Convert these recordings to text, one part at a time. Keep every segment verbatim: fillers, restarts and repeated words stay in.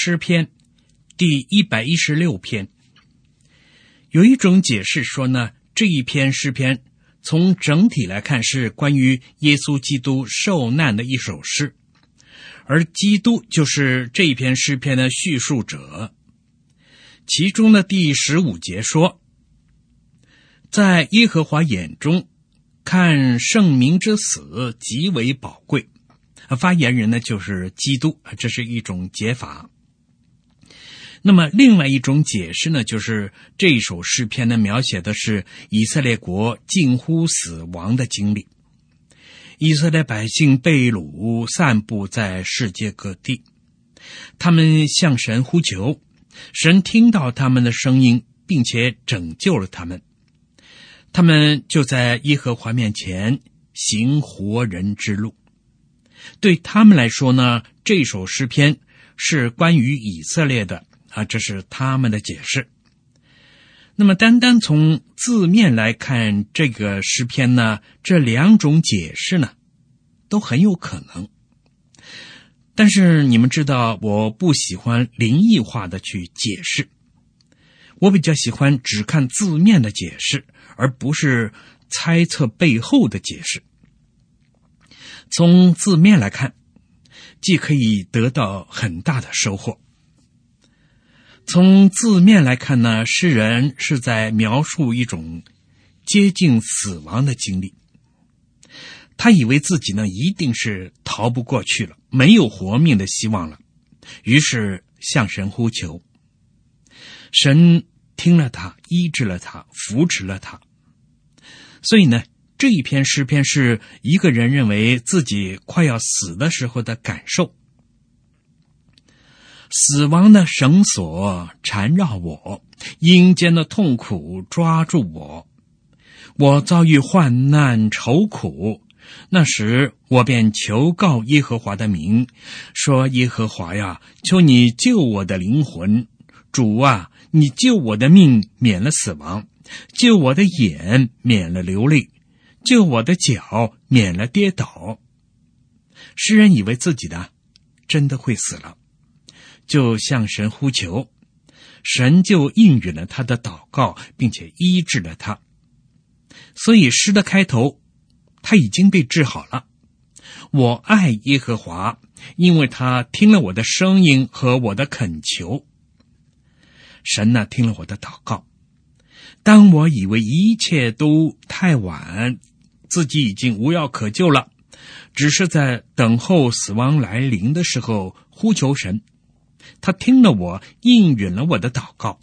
诗篇第一百一十六篇。有一种解释说呢，这一篇诗篇从整体来看是关于耶稣基督受难的一首诗，而基督就是这一篇诗篇的叙述者。其中的第十五节说，在耶和华眼中看圣民之死极为宝贵。发言人呢就是基督，这是一种解法。那么另外一种解释呢，就是这一首诗篇呢描写的是以色列国近乎死亡的经历。以色列百姓被掳，散布在世界各地，他们向神呼求，神听到他们的声音，并且拯救了他们。他们就在耶和华面前行活人之路。对他们来说呢，这首诗篇是关于以色列的啊，这是他们的解释。那么单单从字面来看这个诗篇呢，这两种解释呢都很有可能。但是你们知道，我不喜欢灵异化的去解释，我比较喜欢只看字面的解释，而不是猜测背后的解释。从字面来看，既可以得到很大的收获。从字面来看呢，诗人是在描述一种接近死亡的经历。他以为自己呢一定是逃不过去了，没有活命的希望了，于是向神呼求。神听了他，医治了他，扶持了他。所以呢，这一篇诗篇是一个人认为自己快要死的时候的感受。死亡的绳索缠绕我，阴间的痛苦抓住我，我遭遇患难愁苦，那时我便求告耶和华的名，说耶和华呀，求你救我的灵魂，主啊，你救我的命免了死亡，救我的眼免了流泪，救我的脚免了跌倒。诗人以为自己的真的会死了，就向神呼求，神就应允了他的祷告，并且医治了他。所以诗的开头，他已经被治好了。我爱耶和华，因为他听了我的声音和我的恳求。神呢，听了我的祷告。当我以为一切都太晚，自己已经无药可救了，只是在等候死亡来临的时候呼求神，他听了我，应允了我的祷告。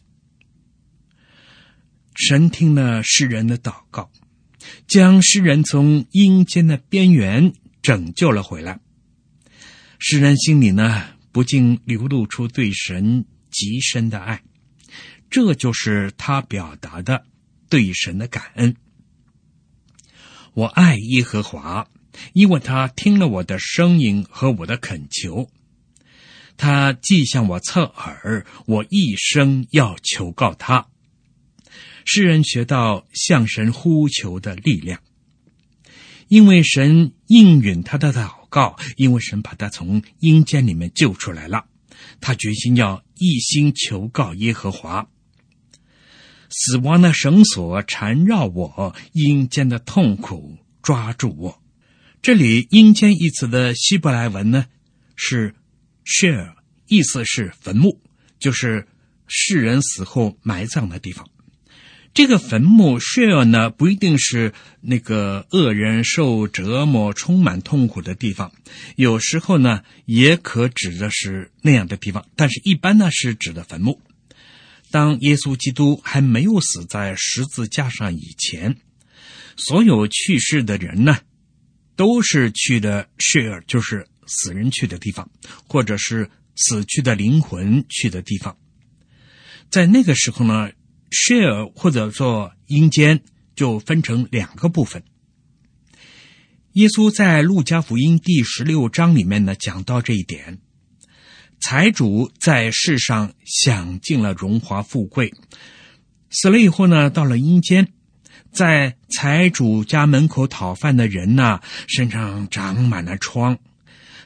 神听了诗人的祷告，将诗人从阴间的边缘拯救了回来。诗人心里呢，不禁流露出对神极深的爱，这就是他表达的对神的感恩。我爱耶和华，因为他听了我的声音和我的恳求。他既向我侧耳，我一生要求告他。诗人学到向神呼求的力量，因为神应允他的祷告，因为神把他从阴间里面救出来了，他决心要一心求告耶和华。死亡的绳索缠绕我，阴间的痛苦抓住我。这里阴间一词的希伯来文呢是 share， 意思是坟墓，就是世人死后埋葬的地方。这个坟墓 share 呢，不一定是那个恶人受折磨充满痛苦的地方，有时候呢也可指的是那样的地方，但是一般呢是指的坟墓。当耶稣基督还没有死在十字架上以前，所有去世的人呢都是去的 share， 就是死人去的地方，或者是死去的灵魂去的地方。在那个时候呢， share 或者说阴间就分成两个部分。耶稣在路加福音第十六章里面呢讲到这一点。财主在世上享尽了荣华富贵，死了以后呢，到了阴间，在财主家门口讨饭的人呢，身上长满了疮，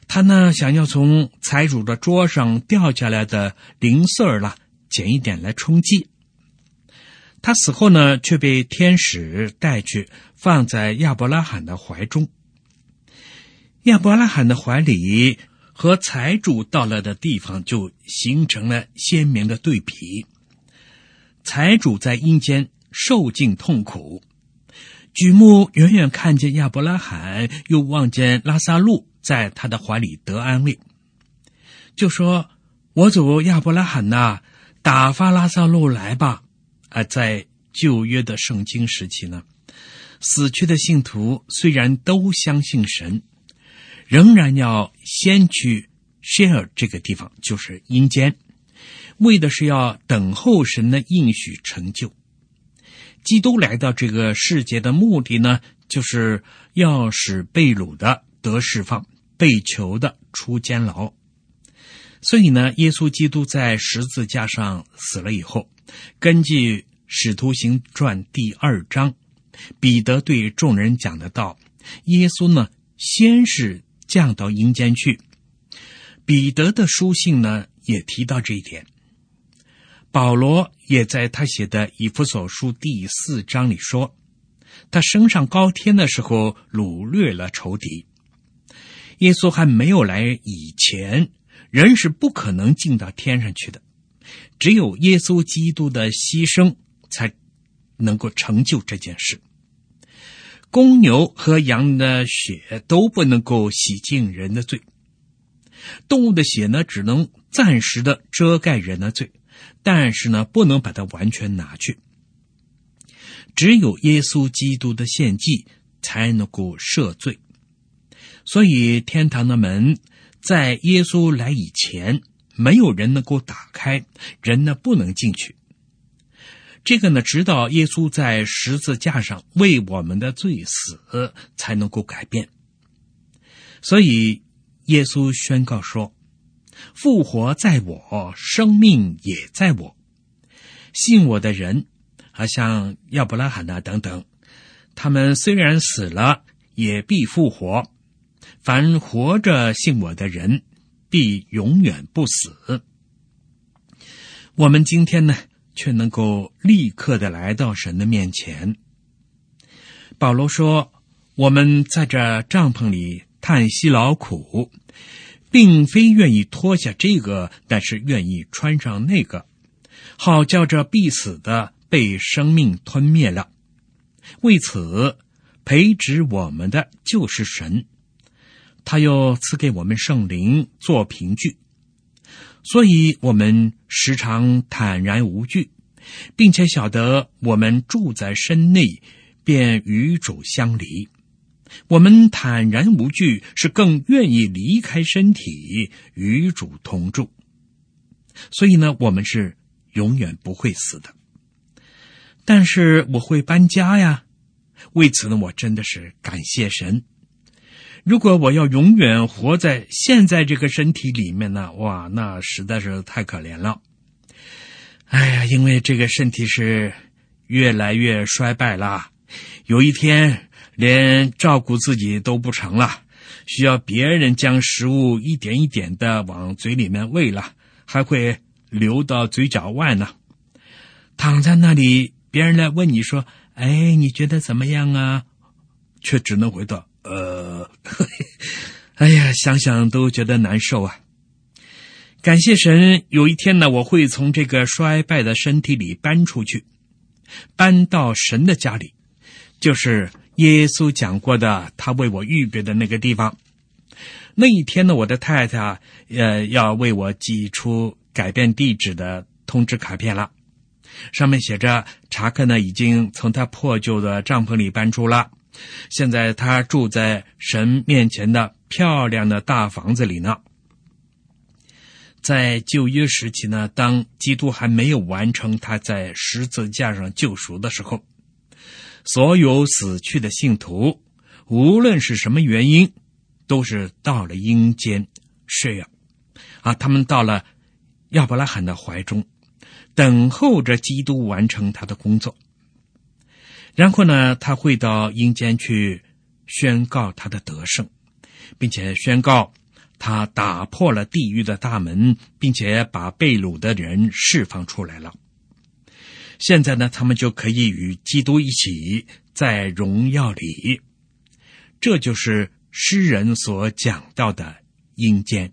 他呢想要从财主的桌上掉下来的零碎了捡一点来充饥。他死后呢，却被天使带去放在亚伯拉罕的怀中。亚伯拉罕的怀里和财主到了的地方就形成了鲜明的对比。财主在阴间受尽痛苦，举目远远看见亚伯拉罕，又望见拉撒路在他的怀里得安慰，就说：我主亚伯拉罕呐，打发拉撒路来吧。而在旧约的圣经时期呢，死去的信徒虽然都相信神，仍然要先去谢尔这个地方，就是阴间，为的是要等候神的应许成就。基督来到这个世界的目的呢，就是要使被掳的得释放，被囚的出监牢。所以呢，耶稣基督在十字架上死了以后，根据使徒行传第二章，彼得对众人讲的道，耶稣呢先是降到阴间去。彼得的书信呢也提到这一点。保罗也在他写的以弗所书第四章里说，他升上高天的时候掳掠了仇敌。耶稣还没有来以前，人是不可能进到天上去的，只有耶稣基督的牺牲才能够成就这件事。公牛和羊的血都不能够洗净人的罪，动物的血呢只能暂时的遮盖人的罪，但是呢不能把它完全拿去。只有耶稣基督的献祭才能够赦罪。所以天堂的门在耶稣来以前，没有人能够打开，人呢不能进去。这个呢，直到耶稣在十字架上为我们的罪死，才能够改变。所以耶稣宣告说，复活在我，生命也在我。信我的人，啊，像亚伯拉罕啊等等，他们虽然死了，也必复活。凡活着信我的人，必永远不死。我们今天呢，却能够立刻的来到神的面前。保罗说，我们在这帐篷里叹息劳苦，并非愿意脱下这个，但是愿意穿上那个，好叫这必死的被生命吞灭了。为此培植我们的就是神，他又赐给我们圣灵做凭据，所以我们时常坦然无惧，并且晓得我们住在身内，便与主相离。我们坦然无惧，是更愿意离开身体，与主同住。所以呢，我们是永远不会死的。但是我会搬家呀，为此呢，我真的是感谢神。如果我要永远活在现在这个身体里面呢，哇，那实在是太可怜了。哎呀，因为这个身体是越来越衰败了，有一天连照顾自己都不成了，需要别人将食物一点一点的往嘴里面喂了，还会流到嘴角外呢。躺在那里，别人来问你说，哎，你觉得怎么样啊？却只能回答呃，哎呀，想想都觉得难受啊。感谢神，有一天呢，我会从这个衰败的身体里搬出去，搬到神的家里，就是耶稣讲过的他为我预备的那个地方。那一天呢，我的太太呃要为我寄出改变地址的通知卡片了，上面写着查克呢已经从他破旧的帐篷里搬出了，现在他住在神面前的漂亮的大房子里呢。在旧约时期呢，当基督还没有完成他在十字架上救赎的时候，所有死去的信徒，无论是什么原因，都是到了阴间睡啊，啊，他们到了亚伯拉罕的怀中，等候着基督完成他的工作。然后呢，他会到阴间去宣告他的得胜，并且宣告他打破了地狱的大门，并且把被掳的人释放出来了。现在呢，他们就可以与基督一起在荣耀里。这就是诗人所讲到的阴间。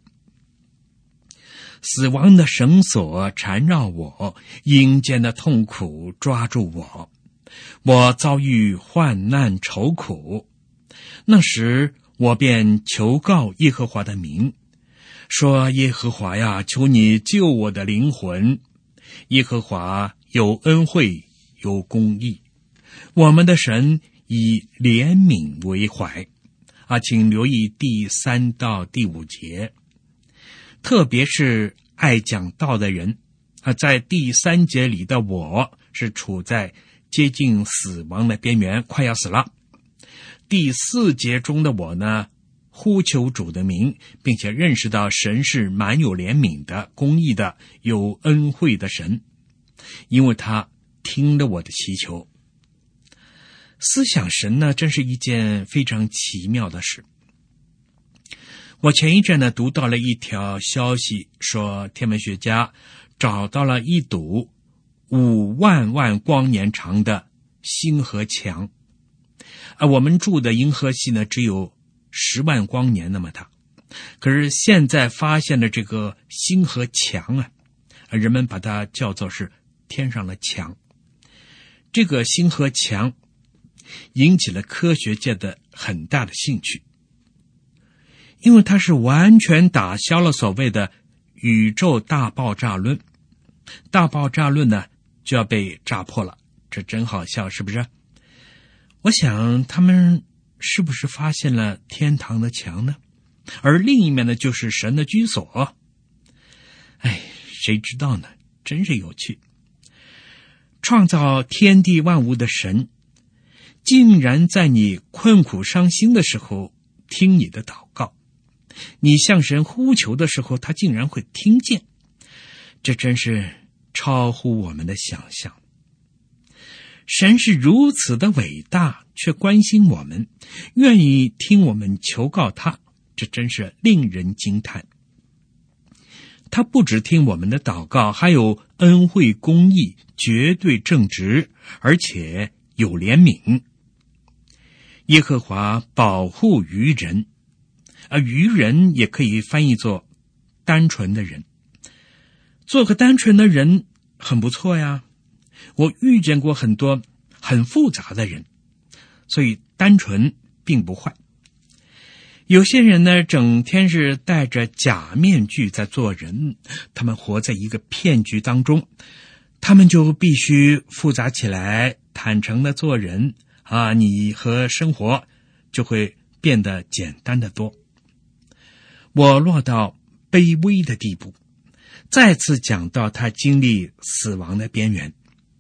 死亡的绳索缠绕我，阴间的痛苦抓住我，我遭遇患难愁苦。那时我便求告耶和华的名，说：耶和华呀，求你救我的灵魂。耶和华有恩惠，有公义，我们的神以怜悯为怀。啊，请留意第三到第五节，特别是爱讲道的人啊，在第三节里的我是处在接近死亡的边缘，快要死了。第四节中的我呢，呼求主的名，并且认识到神是满有怜悯的、公义的、有恩惠的神，因为他听了我的祈求。思想神呢，真是一件非常奇妙的事。我前一阵呢读到了一条消息，说天文学家找到了一堵五万万光年长的星河墙。而我们住的银河系呢，只有十万光年那么大，可是现在发现的这个星河墙啊，人们把它叫做是天上的墙。这个星河墙引起了科学界的很大的兴趣，因为它是完全打消了所谓的宇宙大爆炸论。大爆炸论呢，就要被炸破了，这真好笑，是不是？我想他们是不是发现了天堂的墙呢？而另一面呢，就是神的居所。哎，谁知道呢？真是有趣。创造天地万物的神，竟然在你困苦伤心的时候听你的祷告，你向神呼求的时候，他竟然会听见，这真是超乎我们的想象。神是如此的伟大，却关心我们，愿意听我们求告他，这真是令人惊叹。他不只听我们的祷告，还有恩惠公义，绝对正直，而且有怜悯。耶和华保护愚人，而愚人也可以翻译作单纯的人。做个单纯的人很不错呀。我遇见过很多很复杂的人，所以单纯并不坏。有些人呢，整天是戴着假面具在做人，他们活在一个骗局当中，他们就必须复杂起来，坦诚的做人啊，你和生活就会变得简单的多。我落到卑微的地步，再次讲到他经历死亡的边缘。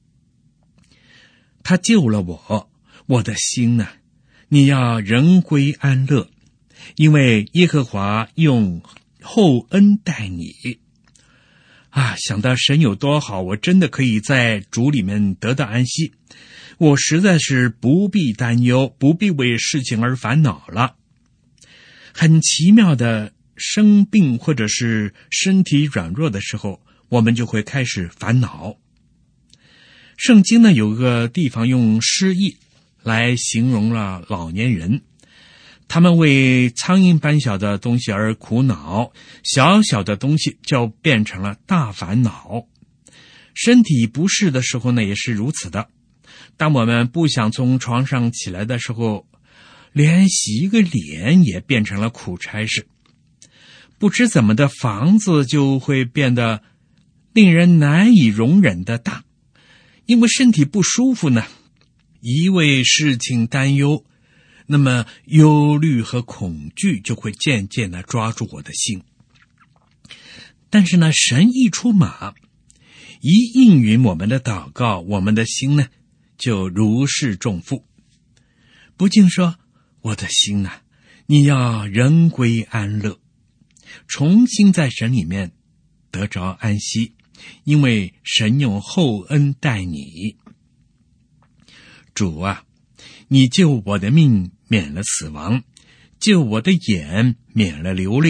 他救了我，我的心呢，你要人归安乐，因为耶和华用厚恩待你。啊，想到神有多好，我真的可以在主里面得到安息，我实在是不必担忧，不必为事情而烦恼了。很奇妙的，生病或者是身体软弱的时候，我们就会开始烦恼。圣经呢，有个地方用失意来形容了老年人，他们为苍蝇般小的东西而苦恼，小小的东西就变成了大烦恼。身体不适的时候呢，也是如此的。当我们不想从床上起来的时候，连洗一个脸也变成了苦差事。不知怎么的，房子就会变得令人难以容忍的大，因为身体不舒服呢，一为事情担忧，那么忧虑和恐惧就会渐渐地抓住我的心。但是呢，神一出马，一应允我们的祷告，我们的心呢就如释重负。不禁说，我的心呐、啊，你要人归安乐，重新在神里面得着安息，因为神用厚恩待你。主啊，你救我的命免了死亡，救我的眼免了流泪，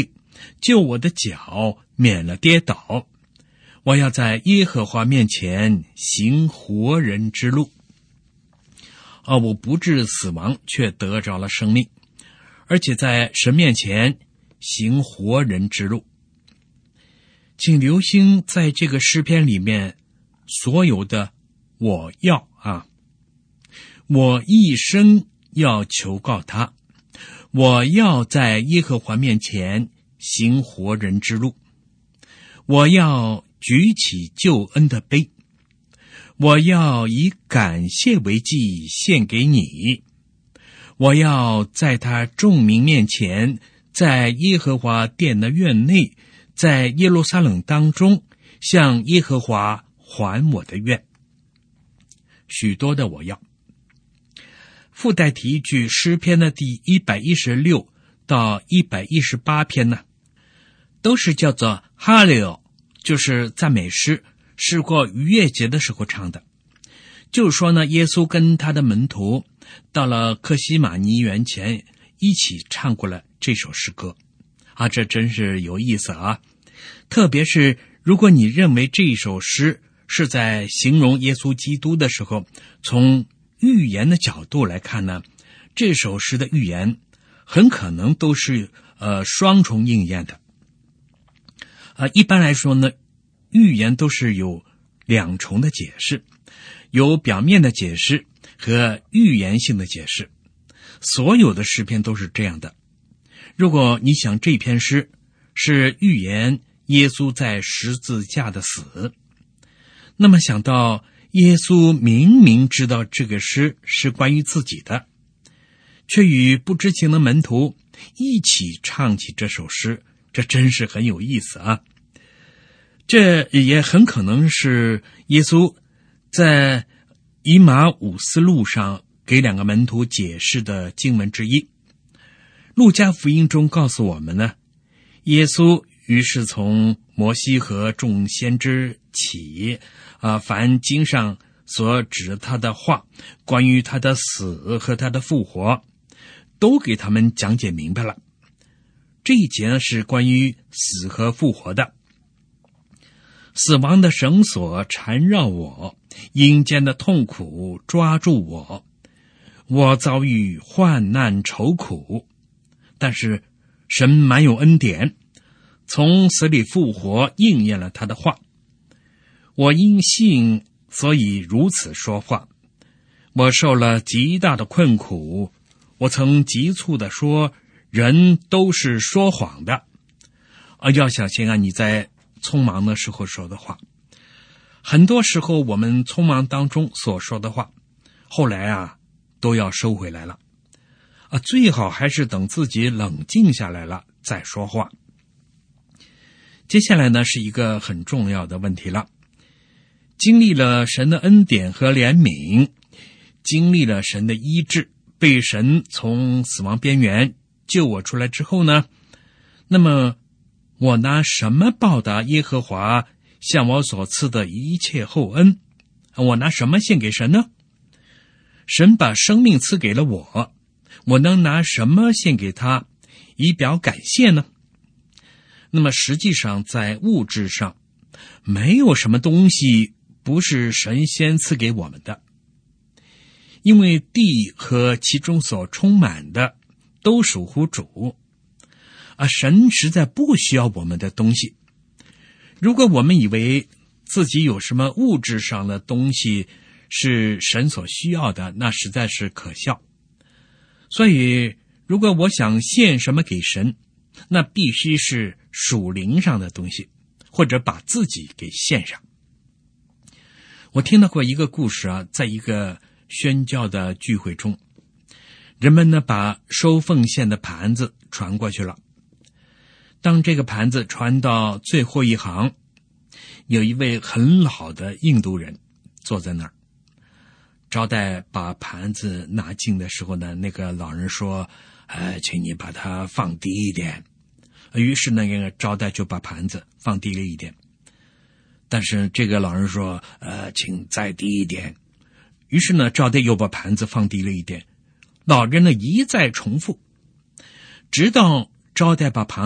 救我的脚免了跌倒。我要在耶和华面前行活人之路。啊，我不致死亡，却得着了生命，而且在神面前行活人之路。请留心在这个诗篇里面所有的我要啊，我一生要求告他，我要在耶和华面前行活人之路，我要举起救恩的杯，我要以感谢为祭献给你，我要在他众民面前，在耶和华殿的院内，在耶路撒冷当中，向耶和华还我的愿。许多的我要。附带提一句，诗篇的第一百一十六到一百一十八篇呢，都是叫做哈利欧，就是赞美诗，是过逾越节的时候唱的。就是说呢，耶稣跟他的门徒到了客西马尼园前，一起唱过了这首诗歌啊，这真是有意思啊！特别是如果你认为这首诗是在形容耶稣基督的时候，从预言的角度来看呢，这首诗的预言很可能都是呃双重应验的。呃，一般来说呢，预言都是有两重的解释，有表面的解释和预言性的解释。所有的诗篇都是这样的。如果你想这篇诗是预言耶稣在十字架的死，那么想到耶稣明明知道这个诗是关于自己的，却与不知情的门徒一起唱起这首诗，这真是很有意思啊！这也很可能是耶稣在以马五斯路上给两个门徒解释的经文之一。路加福音中告诉我们呢，耶稣于是从摩西和众先知起，啊，凡经上所指他的话，关于他的死和他的复活，都给他们讲解明白了。这一节呢是关于死和复活的。死亡的绳索缠绕我，阴间的痛苦抓住我，我遭遇患难愁苦，但是神满有恩典，从死里复活，应验了他的话。我因信，所以如此说话。我受了极大的困苦，我曾急促地说，人都是说谎的。啊，要小心啊，你在匆忙的时候说的话。很多时候我们匆忙当中所说的话，后来啊都要收回来了啊，最好还是等自己冷静下来了再说话。接下来呢是一个很重要的问题了。经历了神的恩典和怜悯，经历了神的医治，被神从死亡边缘救我出来之后呢，那么我拿什么报答耶和华向我所赐的一切厚恩？我拿什么献给神呢？神把生命赐给了我，我能拿什么献给他以表感谢呢？那么实际上在物质上，没有什么东西不是神先赐给我们的，因为地和其中所充满的都属乎主啊，神实在不需要我们的东西。如果我们以为自己有什么物质上的东西是神所需要的，那实在是可笑。所以如果我想献什么给神，那必须是属灵上的东西，或者把自己给献上。我听到过一个故事啊，在一个宣教的聚会中，人们呢把收奉献的盘子传过去了。当这个盘子传到最后一行，有一位很老的印度人坐在那儿。招待把盘子拿进的时候呢，那个老人说，呃，请你把它放低一点。于是那个招待就把盘子放低了一点。但是这个老人说，呃，请再低一点。于是呢，招待又把盘子放低了一点。老人呢一再重复，直到招待把盘子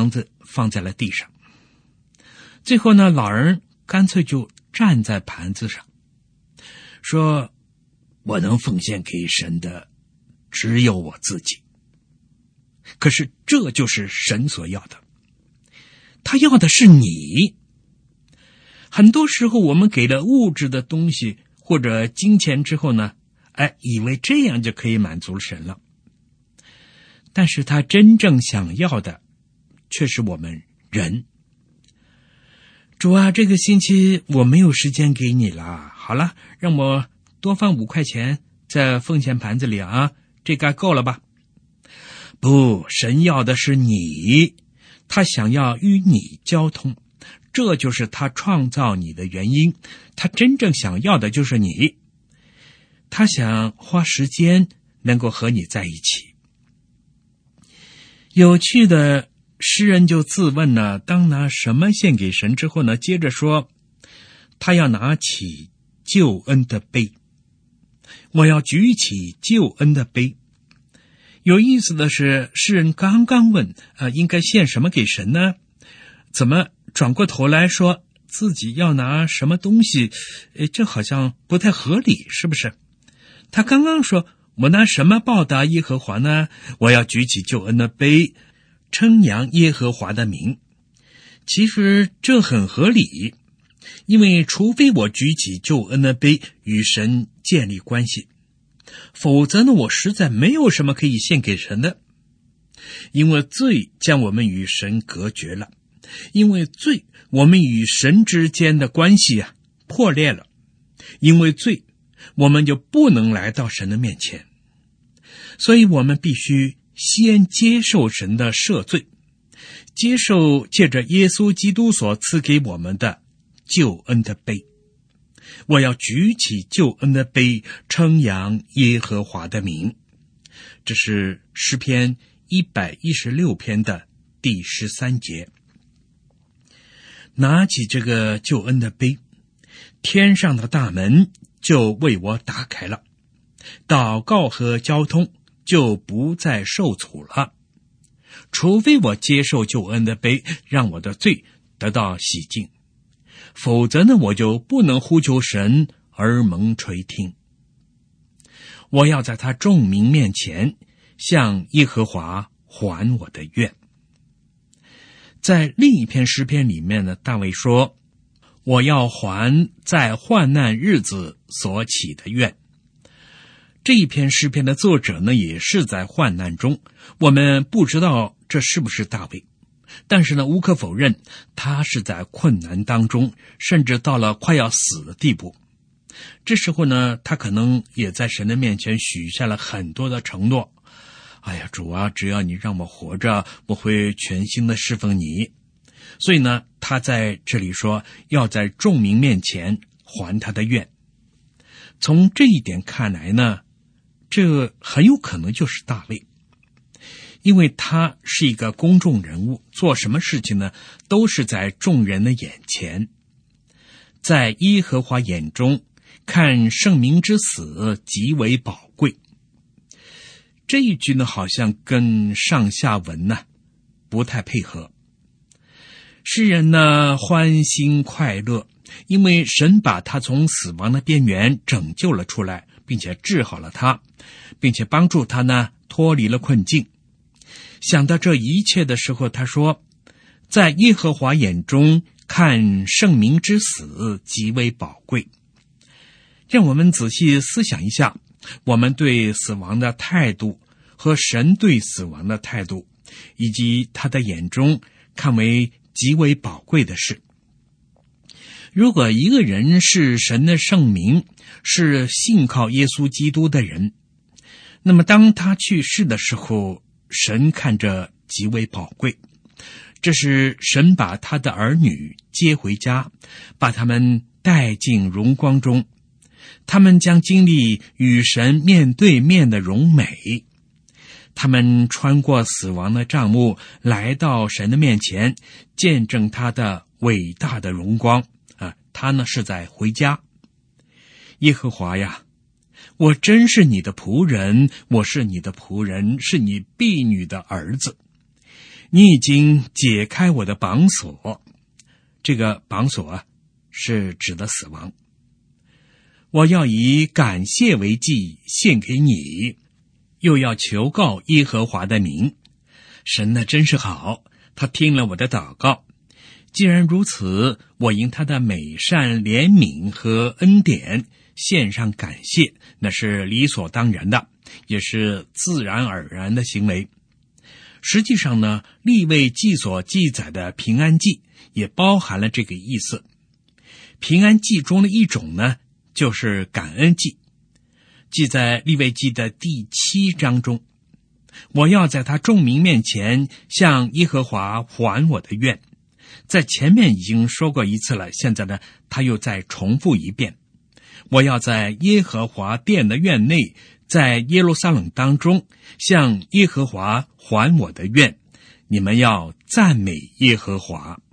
放在了地上。最后呢，老人干脆就站在盘子上，说：我能奉献给神的只有我自己。可是这就是神所要的，他要的是你。很多时候我们给了物质的东西或者金钱之后呢，哎，以为这样就可以满足神了。但是他真正想要的却是我们人。主啊，这个星期我没有时间给你了，好了，让我多放五块钱在奉献盘子里啊，这该够了吧？不，神要的是你，他想要与你交通，这就是他创造你的原因，他真正想要的就是你，他想花时间能够和你在一起。有趣的，诗人就自问呢，当拿什么献给神之后呢，接着说，他要拿起救恩的杯，我要举起救恩的杯。有意思的是，诗人刚刚问呃，应该献什么给神呢？怎么转过头来说自己要拿什么东西？诶，这好像不太合理，是不是？他刚刚说，我拿什么报答耶和华呢？我要举起救恩的杯，称扬耶和华的名。其实这很合理，因为除非我举起救恩的杯与神建立关系，否则呢，我实在没有什么可以献给神的。因为罪将我们与神隔绝了，因为罪我们与神之间的关系啊破裂了，因为罪我们就不能来到神的面前。所以我们必须先接受神的赦罪，接受借着耶稣基督所赐给我们的救恩的杯。我要举起救恩的杯，称扬耶和华的名。这是诗篇一百一十六篇的第十三节。拿起这个救恩的杯，天上的大门就为我打开了，祷告和交通就不再受阻了。除非我接受救恩的杯，让我的罪得到洗净，否则呢，我就不能呼求神而蒙垂听。我要在他众民面前向耶和华还我的愿。在另一篇诗篇里面呢，大卫说，我要还在患难日子所起的愿。这一篇诗篇的作者呢，也是在患难中，我们不知道这是不是大卫，但是呢，无可否认，他是在困难当中，甚至到了快要死的地步。这时候呢，他可能也在神的面前许下了很多的承诺。哎呀，主啊，只要你让我活着，我会全心的侍奉你。所以呢，他在这里说，要在众民面前还他的愿。从这一点看来呢，这很有可能就是大卫，因为他是一个公众人物，做什么事情呢，都是在众人的眼前。在耶和华眼中，看圣民之死极为宝贵。这一句呢，好像跟上下文呢不太配合。诗人呢欢欣快乐，因为神把他从死亡的边缘拯救了出来，并且治好了他，并且帮助他呢脱离了困境。想到这一切的时候，他说，在耶和华眼中看圣民之死极为宝贵。让我们仔细思想一下，我们对死亡的态度和神对死亡的态度，以及他的眼中看为极为宝贵的事。如果一个人是神的圣民，是信靠耶稣基督的人，那么当他去世的时候，神看着极为宝贵。这是神把他的儿女接回家，把他们带进荣光中，他们将经历与神面对面的荣美。他们穿过死亡的帐幕，来到神的面前，见证他的伟大的荣光啊！他呢是在回家。耶和华呀，我真是你的仆人，我是你的仆人，是你婢女的儿子。 你已经解开我的绑锁。这个绑锁啊，是指的死亡。我要以感谢为祭献给你，又要求告耶和华的名。神呢，真是好，他听了我的祷告。既然如此，我因他的美善、怜悯和恩典献上感谢，那是理所当然的，也是自然而然的行为。实际上呢，利未记所记载的平安祭也包含了这个意思。平安祭中的一种呢，就是感恩祭，记在利未记的第七章中。我要在他众民面前向耶和华还我的愿。在前面已经说过一次了，现在呢，他又再重复一遍。我要在耶和华殿的院内，在耶路撒冷当中，向耶和华还我的愿。你们要赞美耶和华。